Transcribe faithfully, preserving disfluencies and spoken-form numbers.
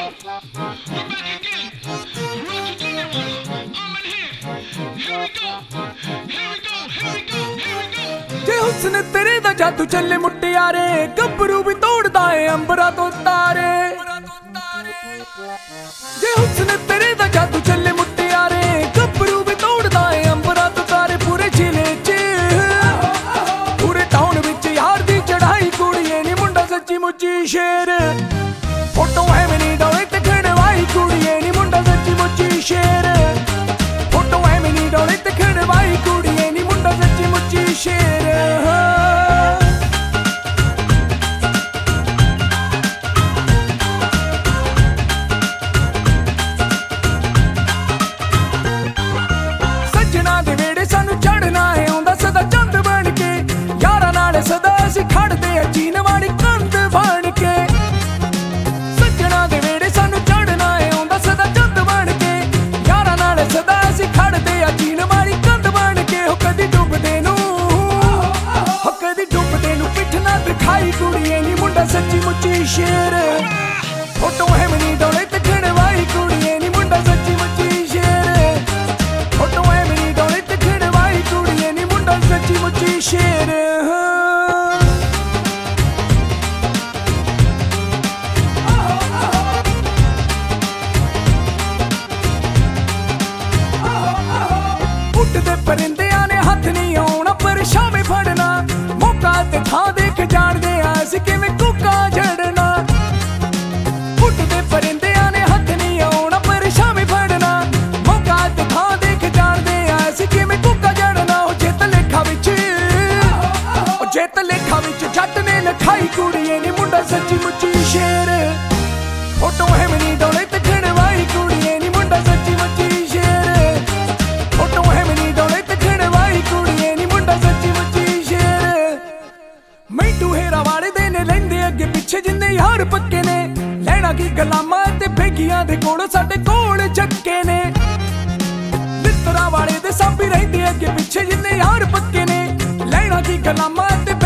जे हुस्न तेरे दा जादू चले मुटियारे गब्बरू भी तोड़दा है अंबरा तो तारे। जे हुस्न तेरे दा जादू चले मुटियारे गब्बरू भी तोड़दा है अंबरा तो तारे। पूरे जिले च पूरे टाउन विच यार दी चढ़ाई कुड़िए नी मुंडा सच्ची मुच्ची शेर। फोटो है मेरी डोले ते खड़वाई कुड़िए नी मुंडा सच्ची मुच्ची शेर। फोटो है मेरी डोले ते खड़वाई कुड़िए नी मुंडा सच्ची मुच्ची शेर। सजना दे वेड़े सानू चढ़ना है आंदा सदा चंद बन के यारां नाल सदा असीं खड़दे आ जीन वाली कंध बन के। सजना दे वेड़े सानू चढ़ना है आंदा सदा चंद बन के यारां नाल सदा असीं खड़दे आ जीन वाली कंध बन के। हो कदी डुबदे नू हो कदी डुबदे नू पिठ ना दिखाई कुड़िए नी मुंडा सच्ची मुच्ची शेर। फोटो है मेरी डोले ते खड़वाई कुड़िए नी मुंडा सच्ची मुच्ची शेर। फोटो है मेरी डोले ते खड़वाई कुड़िए नी मुंडा सच्ची मुच्ची शेर। उड़दे परिंदियां ने हथ नहीं आउणा पर शामे फड़ना मौका ते थां देख जाणदे आ असीं किवें कूका जड़ना। उड़दे परिंदियां ने हथ नहीं आउणा पर शामे फड़ना मौका ते थां देख जाणदे आ असीं किवें कूका जड़ना। ओ जित लेखा विच ओ जित लेखा विच जट ने लिखाई कुड़िए नी मुंडा सच्ची मुच्ची शेर। फोटो है मेरी डोले ते खड़वाई कुड़िए नी मुंडा सच्ची मुच्ची शेर। फोटो है मेरी डोले ते खड़वाई कुड़िए नी मुंडा सच्ची मुच्ची शेर। मैनू हेरा वाले दे ने लैंदे अगे पिछे जिन्ने यार पक्के ने लैना की गलामां ते बेगियां दे कोल साडे कोल जक्के ने। लित्तरा वाले दे सांभी रहिंदे अगे पिछे जिन्ने यार पक्के ने लैना की गलामां ते